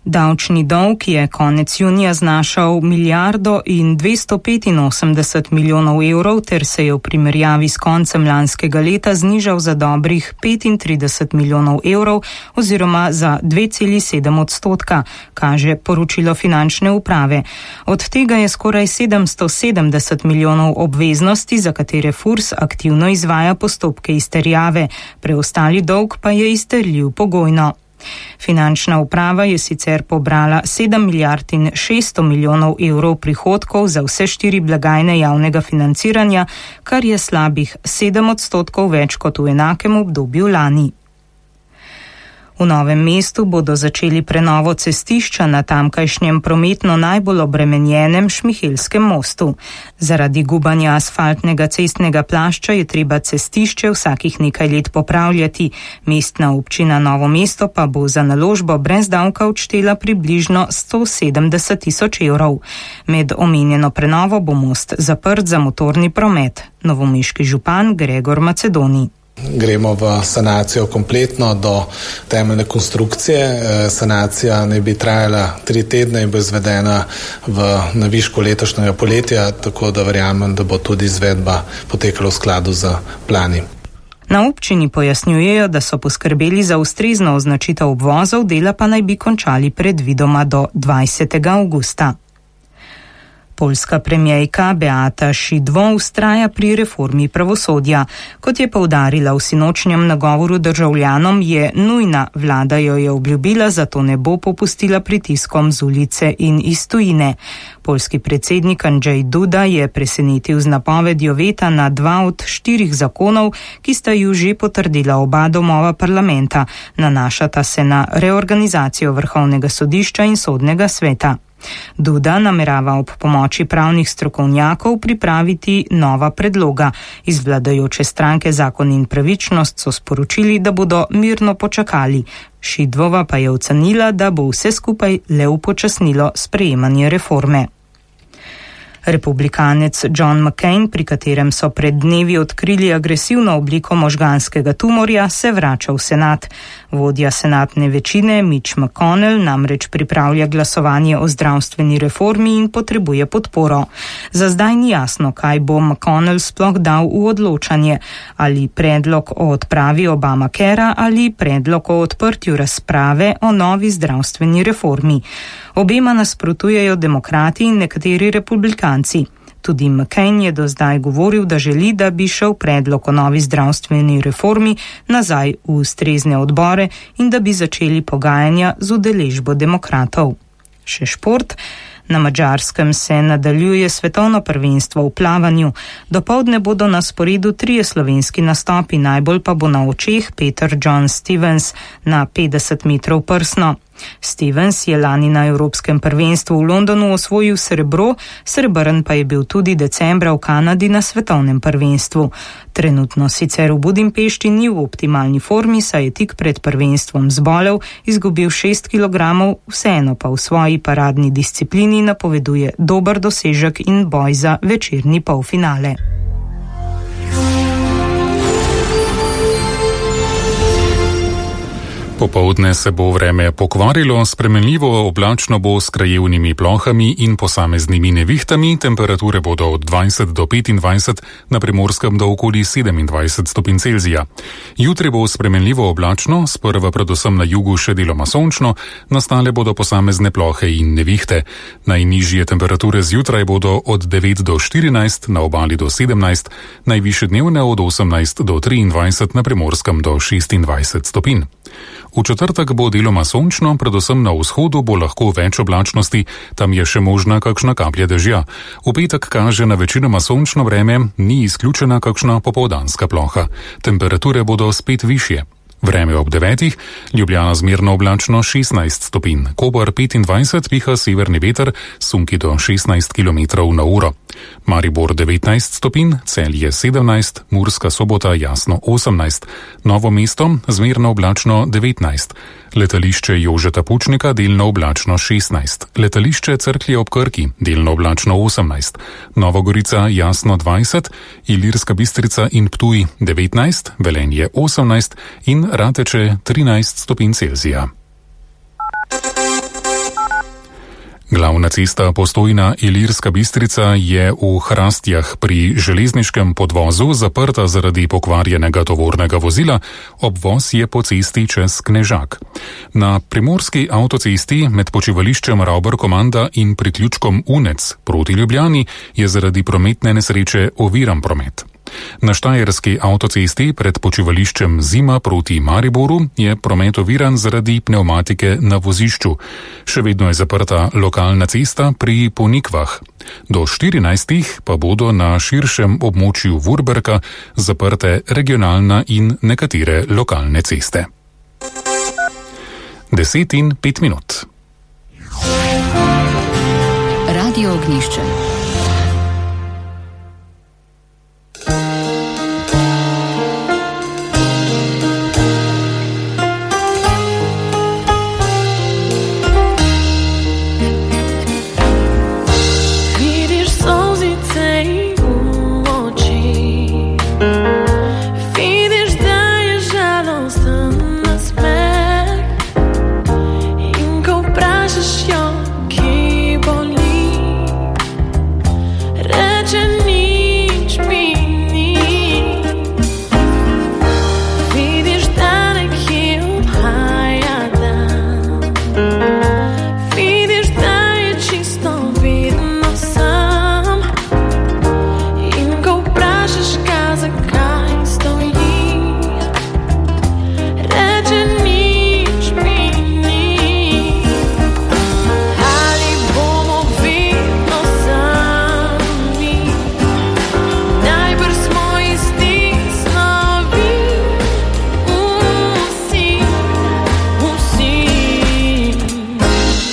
Davčni dolg je konec junija znašal 1,285 milijonov evrov ter se je v primerjavi s koncem lanskega leta znižal za dobrih 35 milijonov evrov oziroma za 2,7%, kaže poročilo finančne uprave. Od tega je skoraj 770 milijonov obveznosti, za katere FURS aktivno izvaja postopke izterjave, preostali dolg pa je izterljiv pogojno. Finančna uprava je sicer pobrala 7 milijard in 600 milijonov evrov prihodkov za vse 4 blagajne javnega financiranja, kar je slabih 7% več kot v enakem obdobju lani. V Novem mestu bodo začeli prenovo cestišča na tamkajšnjem prometno najbolj obremenjenem Šmihelskem mostu. Zaradi gubanja asfaltnega cestnega plašča je treba cestišče vsakih nekaj let popravljati. Mestna občina Novo mesto pa bo za naložbo brez davka odštela približno 170 tisoč evrov. Med omenjeno prenovo bo most zaprt za motorni promet. Novomeški župan Gregor Macedoni. Gremo v sanacijo kompletno do temeljne konstrukcije. Sanacija naj bi trajala 3 tedne in bo izvedena na višku letošnjega poletja, tako da verjamem, da bo tudi izvedba potekala v skladu z plani. Na občini pojasnjujejo, da so poskrbeli za ustrezno označitev obvozov, dela pa naj bi končali predvidoma do 20. avgusta. Poljska premierka Beata Szydło ustraja pri reformi pravosodja. Kot je poudarila v sinočnjem nagovoru državljanom, je nujna, vlada jo je obljubila, zato ne bo popustila pritiskom z ulice in iz tujine. Poljski predsednik Andrzej Duda je presenetil z napovedjo veta na 2 od 4 zakonov, ki sta ju že potrdila oba domova parlamenta. Nanašata se na reorganizacijo Vrhovnega sodišča in Sodnega sveta. Duda namerava ob pomoči pravnih strokovnjakov pripraviti nova predloga. Iz vladajoče stranke Zakon in pravičnost so sporočili, da bodo mirno počakali. Szydłova pa je ocenila, da bo vse skupaj le upočasnilo sprejemanje reforme. Republikanec John McCain, pri katerem so pred dnevi odkrili agresivno obliko možganskega tumorja, se vrača v senat. Vodja senatne večine Mitch McConnell namreč pripravlja glasovanje o zdravstveni reformi in potrebuje podporo. Za zdaj ni jasno, kaj bo McConnell sploh dal v odločanje, ali predlog o odpravi Obamacarea ali predlog o odprtju razprave o novi zdravstveni reformi. Obema nasprotujejo demokrati in nekateri republikanci. Tudi McCain je do zdaj govoril, da želi, da bi šel predlog o novi zdravstveni reformi nazaj v ustrezne odbore in da bi začeli pogajanja z udeležbo demokratov. Še šport. Na Madžarskem se nadaljuje svetovno prvenstvo v plavanju. Dopoldne bodo na sporedu 3 slovenski nastopi, najbolj pa bo na očeh Peter John Stevens na 50 metrov prsno. Stevens je lani na Evropskem prvenstvu v Londonu osvojil srebro, srebrn pa je bil tudi decembra v Kanadi na svetovnem prvenstvu. Trenutno sicer v Budimpešti ni v optimalni formi, saj je tik pred prvenstvom zbolel, izgubil 6 kg, vseeno pa v svoji paradni disciplini napoveduje dober dosežek in boj za večerni polfinale. Popoldne se bo vreme pokvarilo, spremenljivo oblačno bo s krajevnimi plohami in posameznimi nevihtami, temperature bodo od 20 do 25, na Primorskem do okoli 27 stopinj Celzija. Jutri bo spremenljivo oblačno, sprva predvsem na jugu še deloma sončno, nastale bodo posamezne plohe in nevihte. Najnižje temperature zjutraj bodo od 9 do 14, na obali do 17, najvišje dnevne od 18 do 23, na Primorskem do 26 stopinj. V četrtek bo deloma sončno, predvsem na vzhodu bo lahko več oblačnosti, tam je še možna kakšna kaplja dežja. V petek kaže na večinoma sončno vreme, ni izključena kakšna popoldanska ploha. Temperature bodo spet višje. Vreme ob 9, Ljubljana zmerno oblačno 16 stopinj, Koper 25, piha severni veter, sunki do 16 km/h. Maribor 19 stopinj, Celje 17, Murska Sobota jasno 18, Novo mesto zmerno oblačno 19, letališče Jožeta Pučnika delno oblačno 16, letališče Cerklje ob Krki delno oblačno 18, Nova Gorica jasno 20, Ilirska Bistrica in Ptuj 19, Velenje 18 in Rateče 13 stopinj Celzija. Glavna cesta Postojna-Ilirska Bistrica je v Hrastjah pri železniškem podvozu zaprta zaradi pokvarjenega tovornega vozila, obvoz je po cesti čez Knežak. Na primorski avtocesti med počivališčem Ravbar-Komanda in priključkom Unec proti Ljubljani je zaradi prometne nesreče oviran promet. Na štajerski avtocesti pred počivališčem Zima proti Mariboru je promet oviran zaradi pnevmatike na vozišču. Še vedno je zaprta lokalna cesta pri Ponikvah. Do 14. pa bodo na širšem območju Vurberka zaprte regionalna in nekatere lokalne ceste. 10:05. Radio Ognjišče. Just